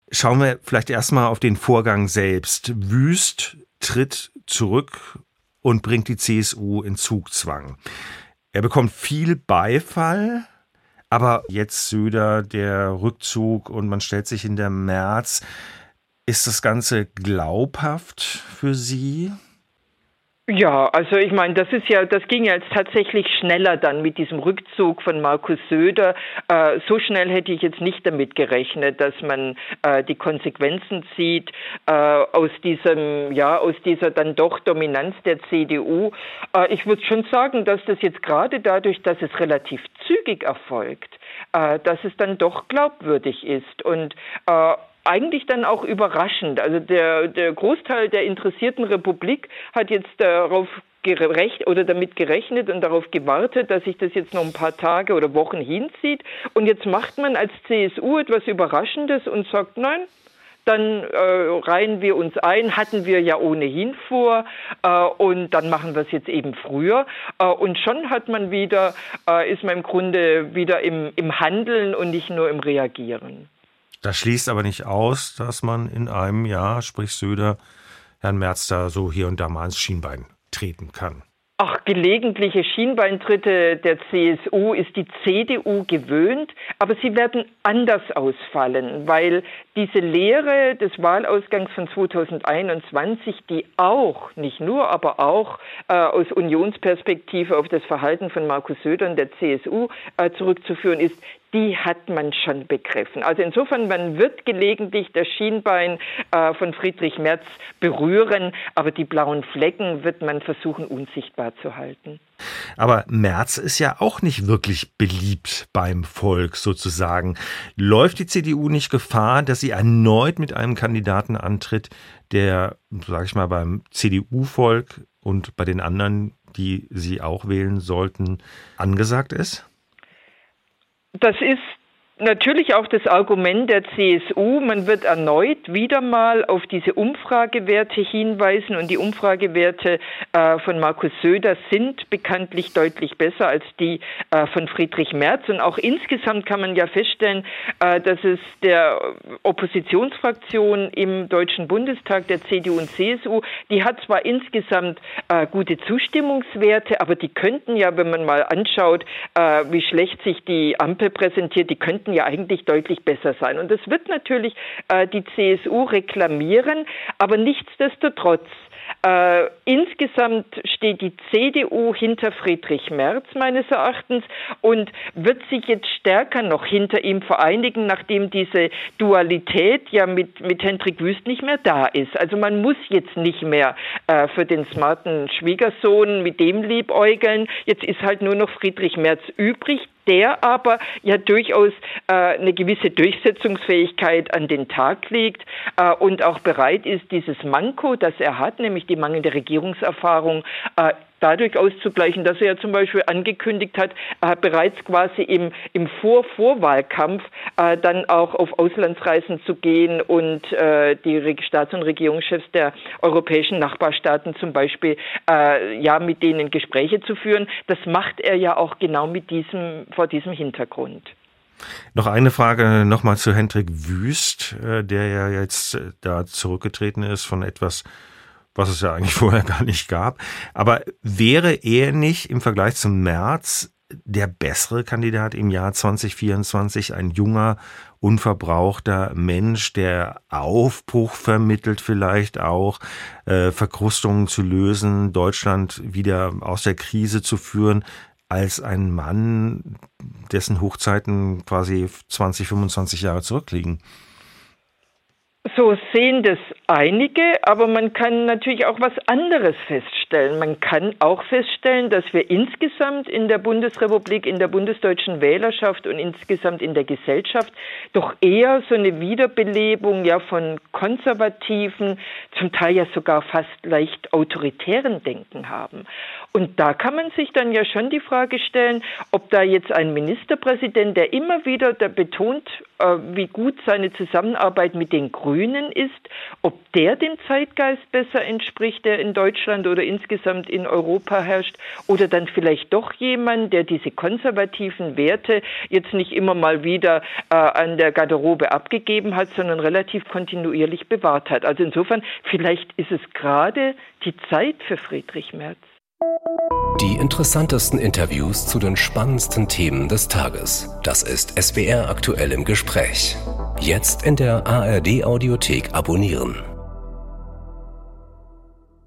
Schauen wir vielleicht erstmal auf den Vorgang selbst. Wüst tritt zurück und bringt die CSU in Zugzwang. Er bekommt viel Beifall, aber jetzt Söder, der Rückzug und man stellt sich hinter Merz. Ist das Ganze glaubhaft für Sie? Ja, also ich meine, das ging ja jetzt tatsächlich schneller dann mit diesem Rückzug von Markus Söder. So schnell hätte ich jetzt nicht damit gerechnet, dass man die Konsequenzen zieht aus dieser dann doch Dominanz der CDU. Ich würde schon sagen, dass das jetzt gerade dadurch, dass es relativ zügig erfolgt, dass es dann doch glaubwürdig ist und eigentlich dann auch überraschend. Also der Großteil der interessierten Republik hat jetzt damit gerechnet und darauf gewartet, dass sich das jetzt noch ein paar Tage oder Wochen hinzieht. Und jetzt macht man als CSU etwas Überraschendes und sagt, nein, dann reihen wir uns ein, hatten wir ja ohnehin vor und dann machen wir es jetzt eben früher. Und schon ist man im Grunde wieder im Handeln und nicht nur im Reagieren. Das schließt aber nicht aus, dass man in einem Jahr, sprich Söder, Herrn Merz da so hier und da mal ins Schienbein treten kann. Ach, gelegentliche Schienbeintritte der CSU ist die CDU gewöhnt, aber sie werden anders ausfallen, weil diese Lehre des Wahlausgangs von 2021, die auch, nicht nur, aber auch aus Unionsperspektive auf das Verhalten von Markus Söder und der CSU zurückzuführen ist, die hat man schon begriffen. Also insofern, man wird gelegentlich das Schienbein von Friedrich Merz berühren, aber die blauen Flecken wird man versuchen, unsichtbar zu halten. Aber Merz ist ja auch nicht wirklich beliebt beim Volk sozusagen. Läuft die CDU nicht Gefahr, dass sie erneut mit einem Kandidaten antritt, der, sage ich mal, beim CDU-Volk und bei den anderen, die sie auch wählen sollten, angesagt ist? Das ist natürlich auch das Argument der CSU. Man wird erneut wieder mal auf diese Umfragewerte hinweisen und die Umfragewerte von Markus Söder sind bekanntlich deutlich besser als die von Friedrich Merz. Und auch insgesamt kann man ja feststellen, dass es der Oppositionsfraktion im Deutschen Bundestag, der CDU und CSU, die hat zwar insgesamt gute Zustimmungswerte, aber die könnten ja, wenn man mal anschaut, wie schlecht sich die Ampel präsentiert, die könnten ja eigentlich deutlich besser sein. Und das wird natürlich die CSU reklamieren, aber nichtsdestotrotz, insgesamt steht die CDU hinter Friedrich Merz meines Erachtens und wird sich jetzt stärker noch hinter ihm vereinigen, nachdem diese Dualität ja mit Hendrik Wüst nicht mehr da ist. Also man muss jetzt nicht mehr für den smarten Schwiegersohn mit dem liebäugeln. Jetzt ist halt nur noch Friedrich Merz übrig, der aber ja durchaus eine gewisse Durchsetzungsfähigkeit an den Tag legt und auch bereit ist, dieses Manko, das er hat, nämlich die mangelnde Regierungserfahrung, dadurch auszugleichen, dass er ja zum Beispiel angekündigt hat, bereits quasi im Vorwahlkampf dann auch auf Auslandsreisen zu gehen und die Staats- und Regierungschefs der europäischen Nachbarstaaten zum Beispiel mit denen Gespräche zu führen. Das macht er ja auch genau vor diesem Hintergrund. Noch eine Frage nochmal zu Hendrik Wüst, der ja jetzt da zurückgetreten ist von etwas, was es ja eigentlich vorher gar nicht gab. Aber wäre er nicht im Vergleich zum Merz der bessere Kandidat im Jahr 2024, ein junger, unverbrauchter Mensch, der Aufbruch vermittelt, vielleicht auch Verkrustungen zu lösen, Deutschland wieder aus der Krise zu führen, als ein Mann, dessen Hochzeiten quasi 20, 25 Jahre zurückliegen? So sehen das einige, aber man kann natürlich auch was anderes feststellen. Man kann auch feststellen, dass wir insgesamt in der Bundesrepublik, in der bundesdeutschen Wählerschaft und insgesamt in der Gesellschaft doch eher so eine Wiederbelebung von konservativen, zum Teil ja sogar fast leicht autoritären Denken haben. Und da kann man sich dann ja schon die Frage stellen, ob da jetzt ein Ministerpräsident, der immer wieder betont, wie gut seine Zusammenarbeit mit den Grünen ist, ob der dem Zeitgeist besser entspricht, der in Deutschland oder insgesamt in Europa herrscht, oder dann vielleicht doch jemand, der diese konservativen Werte jetzt nicht immer mal wieder an der Garderobe abgegeben hat, sondern relativ kontinuierlich bewahrt hat. Also insofern, vielleicht ist es gerade die Zeit für Friedrich Merz. Die interessantesten Interviews zu den spannendsten Themen des Tages. Das ist SWR aktuell im Gespräch. Jetzt in der ARD Audiothek abonnieren.